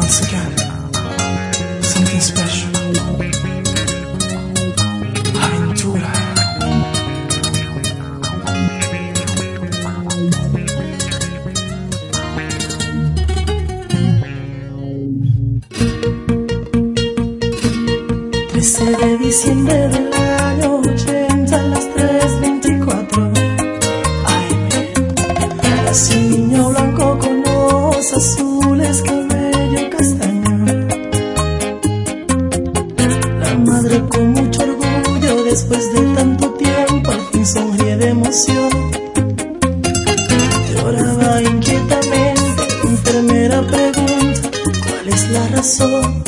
once again, something special. Aventura. De diciembre del año 80 a las 3:24 AM. Nació un niño blanco con ojos azules, cabello castaño. La madre con mucho orgullo, después de tanto tiempo, al fin sonríe de emoción. Lloraba inquietamente, la enfermera pregunta ¿cuál es la razón?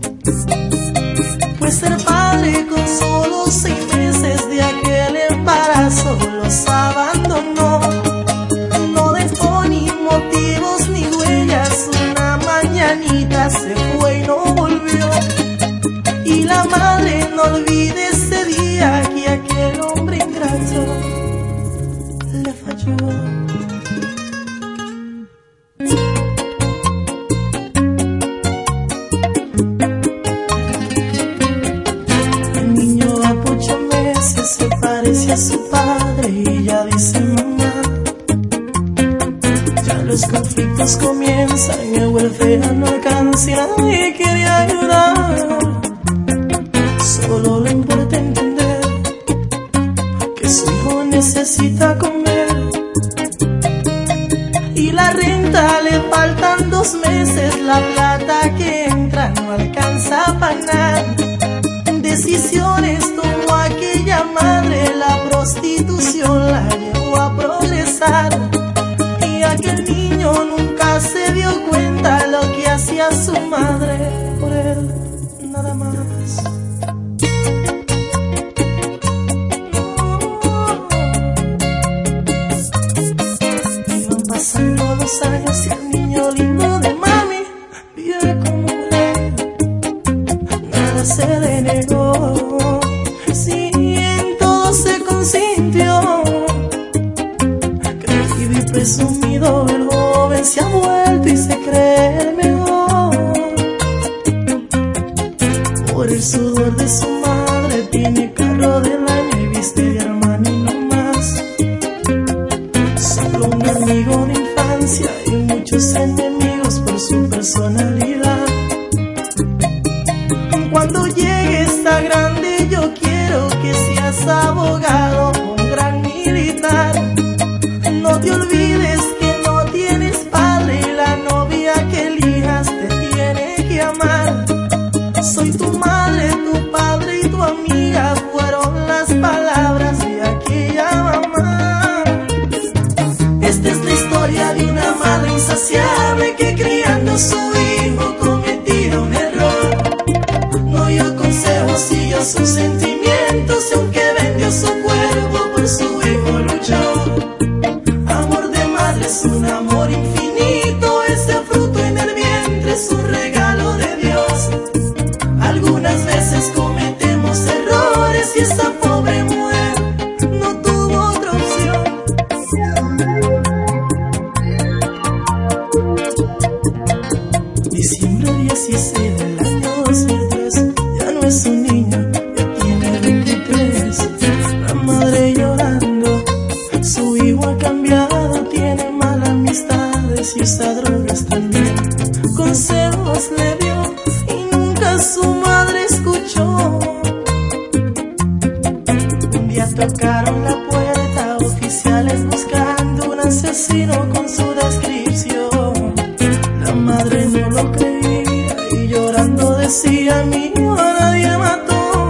Pues ser padre con solo 6 meses de aquel embarazo los abandonó. No dejó ni motivos ni huellas, una mañanita se fue y no volvió. Y la madre no olvide ese día que aquel hombre ingrato le falló. Se parece a su padre y ella dice mamá. Ya los conflictos comienzan, el welfare no alcanza y nadie quiere ayudar. Solo le importa entender que su hijo necesita comer. Y la renta le faltan 2 meses, la plata que entra no alcanza para nada. Decisiones tomó aquella madre, la prostitución la llevó a progresar. Y aquel niño nunca se dio cuenta lo que hacía su madre por él, nada más. Iban pasando los años y el niño lindo de mami vive como un rey. Nada se le negó, sí, en todo se consintió. Creído y presumido, el joven se ha vuelto y se cree el mejor. Por el sudor de su madre tiene carro del año y viste de Armani no más. Solo un amigo de infancia y muchos enemigos por su personalidad. Cuando llegues a grande yo quiero que seas abogado, un gran militar. No te olvides que no tienes padre y la novia que elijas te tiene que amar. Soy tu madre, tu padre y tu amiga, fueron las palabras de aquella mamá. Esta es la historia de una madre insaciable que criando a su hijo cometió un error. No dio consejos, siguió sus sentimientos y aunque vendió su cuerpo por su hijo luchó. Amor de madre es un amor infinito, ese fruto en el vientre es un regalo de Dios. Algunas veces cometemos errores y esa pobre mujer no tuvo otra opción. Diciembre 16 del año 2003, ya no es un niño, ya tiene 23. La madre llorando, su hijo ha cambiado, tiene malas amistades y usa drogas también. Consejos le dio y nunca su madre escuchó. Un día tocaron la puerta, oficiales buscando un asesino con su descripción. La madre no lo creía y llorando decía mi hijo nadie mató.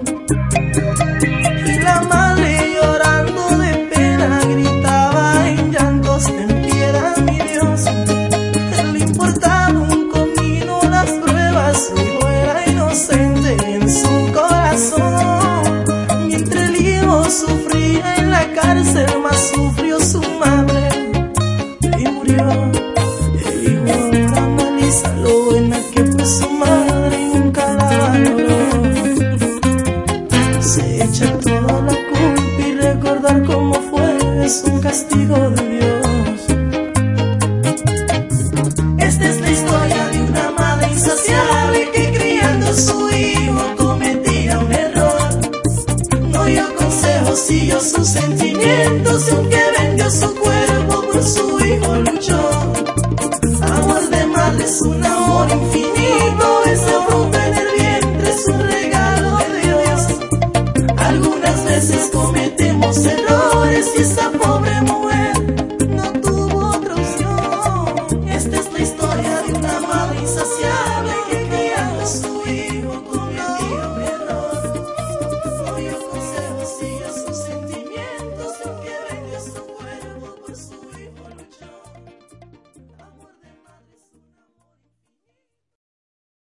Y la madre llorando de pena gritaba en llantos ten piedad mi Dios. Le importaba un comino las pruebas, su hijo era inocente en su corazón. Mientras el hijo sufría en la cárcel, más sufrió su madre y murió. El hijo ahora analiza lo buena que fue su madre y nunca la valoró. Se echa toda la culpa y recordar cómo fue es un castigo de Dios. Esta es la historia de una madre prostitución, que vendió su cuerpo por su hijo luchó. Amor de madre es un amor infinito, esa fruta en el vientre es un regalo de Dios. Algunas veces cometemos errores y esa pobre mujer